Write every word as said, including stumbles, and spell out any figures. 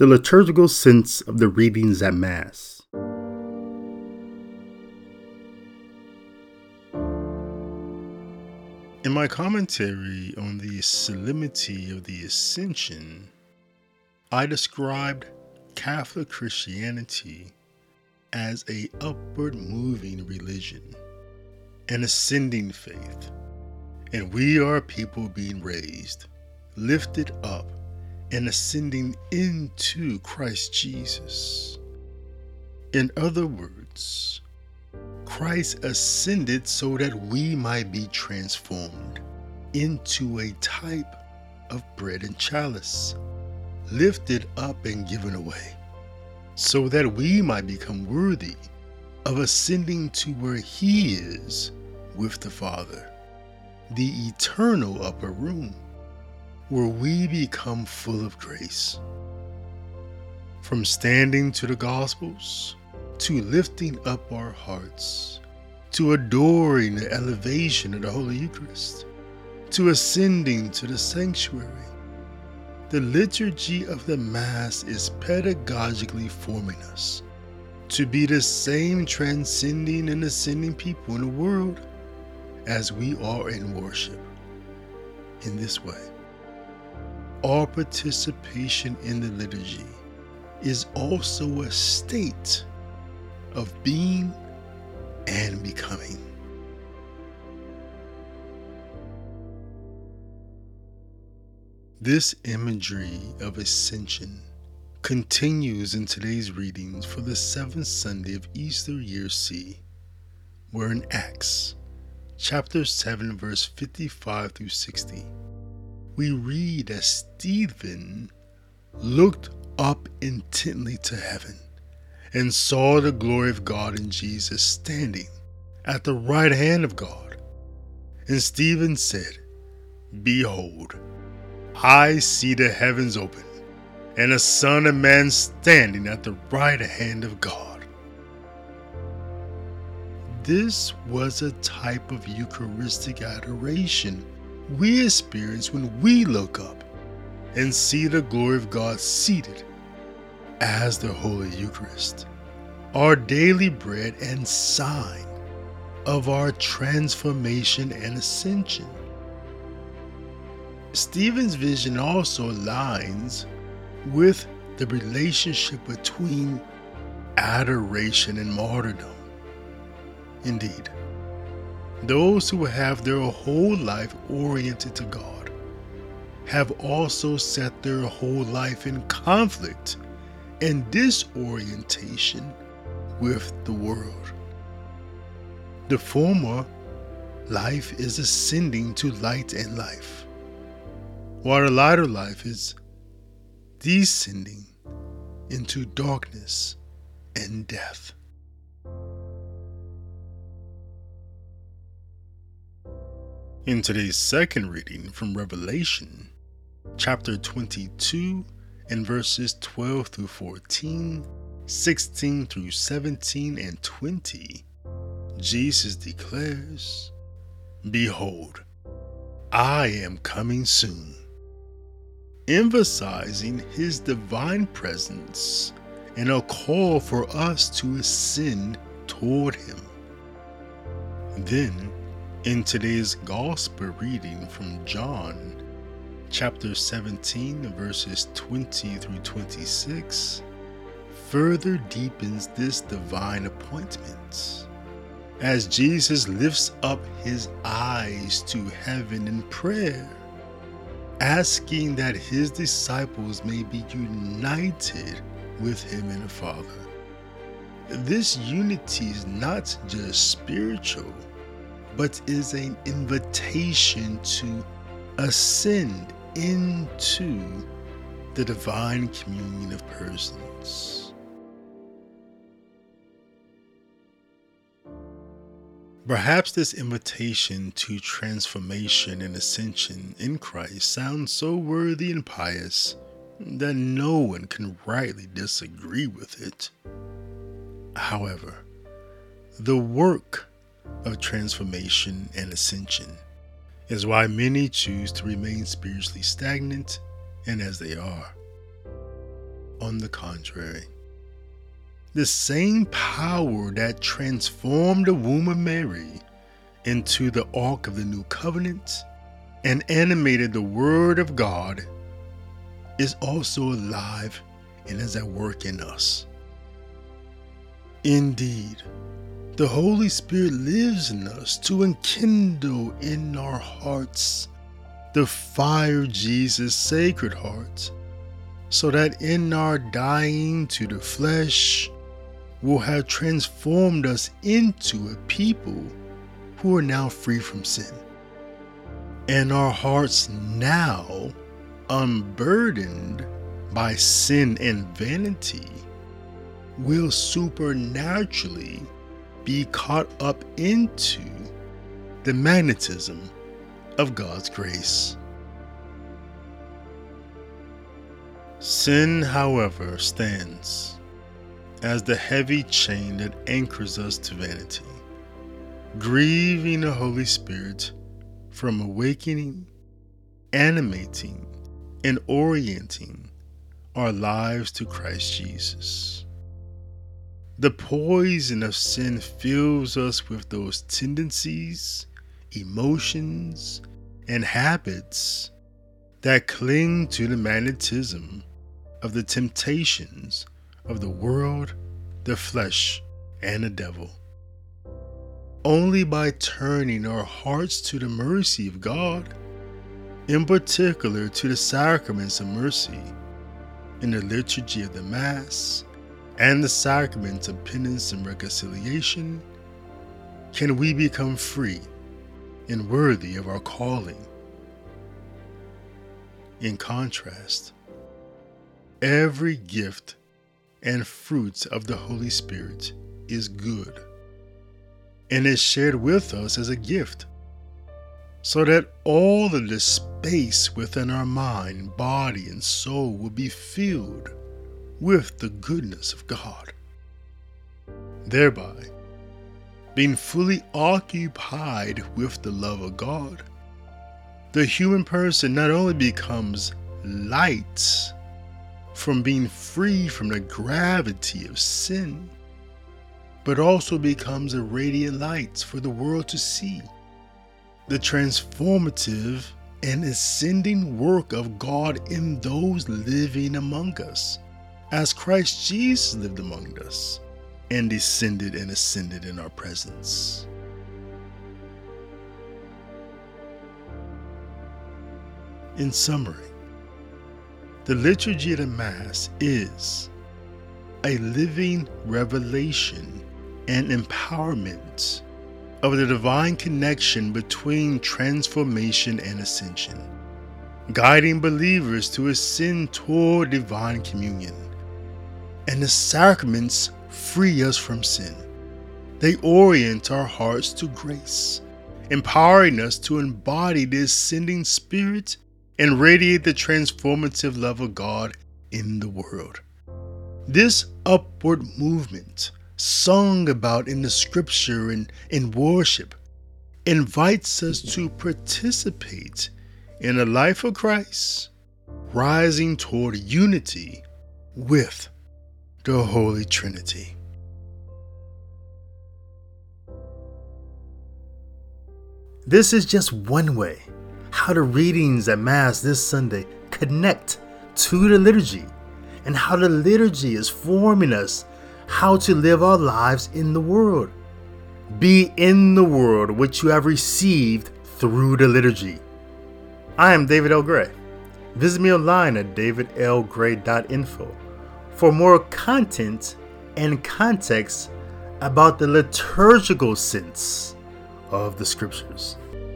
the liturgical sense of the readings at Mass. In my commentary on the solemnity of the Ascension, I described Catholic Christianity as a upward moving religion, an ascending faith, and we are people being raised, lifted up, and ascending into Christ Jesus. In other words, Christ ascended so that we might be transformed into a type of bread and chalice, lifted up and given away, so that we might become worthy of ascending to where He is with the Father, the eternal upper room, where we become full of grace. From standing to the Gospels, to lifting up our hearts, to adoring the elevation of the Holy Eucharist, to ascending to the sanctuary, the liturgy of the Mass is pedagogically forming us to be the same transcending and ascending people in the world as we are in worship. In this way, our participation in the liturgy is also a state of being and becoming. This imagery of ascension continues in today's readings for the seventh Sunday of Easter Year C, where in Acts chapter seven, verse fifty-five through sixty, we read as Stephen looked up intently to heaven and saw the glory of God and Jesus standing at the right hand of God. And Stephen said, "Behold, I see the heavens open, and the Son of Man standing at the right hand of God." This was a type of Eucharistic adoration we experience when we look up and see the glory of God seated as the Holy Eucharist, our daily bread and sign of our transformation and ascension. Stephen's vision also aligns with the relationship between adoration and martyrdom. Indeed, those who have their whole life oriented to God have also set their whole life in conflict and disorientation with the world. The former life is ascending to light and life, while the latter life is descending into darkness and death. In today's second reading from Revelation, chapter twenty-two, and verses twelve through fourteen, sixteen through seventeen, and twenty, Jesus declares, "Behold, I am coming soon," emphasizing His divine presence and a call for us to ascend toward Him. Then, in today's Gospel reading from John, chapter seventeen, verses twenty through twenty-six, further deepens this divine appointment as Jesus lifts up His eyes to heaven in prayer, asking that His disciples may be united with Him and the Father. This unity is not just spiritual, but is an invitation to ascend into the divine communion of persons. Perhaps this invitation to transformation and ascension in Christ sounds so worthy and pious that no one can rightly disagree with it. However, the work of transformation and ascension is why many choose to remain spiritually stagnant and as they are. On On the contrary, the same power that transformed the womb of Mary into the Ark of the New Covenant and animated the Word of God is also alive and is at work in us. Indeed, the Holy Spirit lives in us to enkindle in our hearts the fire of Jesus' sacred heart, so that in our dying to the flesh will have transformed us into a people who are now free from sin. And our hearts now, unburdened by sin and vanity, will supernaturally be caught up into the magnetism of God's grace. Sin, however, stands as the heavy chain that anchors us to vanity, grieving the Holy Spirit from awakening, animating, and orienting our lives to Christ Jesus. The poison of sin fills us with those tendencies, emotions, and habits that cling to the magnetism of the temptations of the world, the flesh, and the devil. Only by turning our hearts to the mercy of God, in particular to the sacraments of mercy, in the liturgy of the Mass, and the sacraments of penance and reconciliation, can we become free and worthy of our calling. In contrast, every gift and fruit of the Holy Spirit is good and is shared with us as a gift, so that all of the space within our mind, body, and soul will be filled with the goodness of God. Thereby, being fully occupied with the love of God, the human person not only becomes light from being free from the gravity of sin, but also becomes a radiant light for the world to see. The transformative and ascending work of God in those living among us, as Christ Jesus lived among us and descended and ascended in our presence. In summary, the liturgy of the Mass is a living revelation and empowerment of the divine connection between transformation and ascension, guiding believers to ascend toward divine communion. And the sacraments free us from sin. They orient our hearts to grace, empowering us to embody the ascending Spirit and radiate the transformative love of God in the world. This upward movement, sung about in the scripture and in worship, invites us to participate in the life of Christ, rising toward unity with the Holy Trinity. This is just one way how the readings at Mass this Sunday connect to the liturgy, and how the liturgy is forming us how to live our lives in the world. Be in the world which you have received through the liturgy. I am David L. Gray. Visit me online at david l gray dot info for more content and context about the liturgical sense of the scriptures.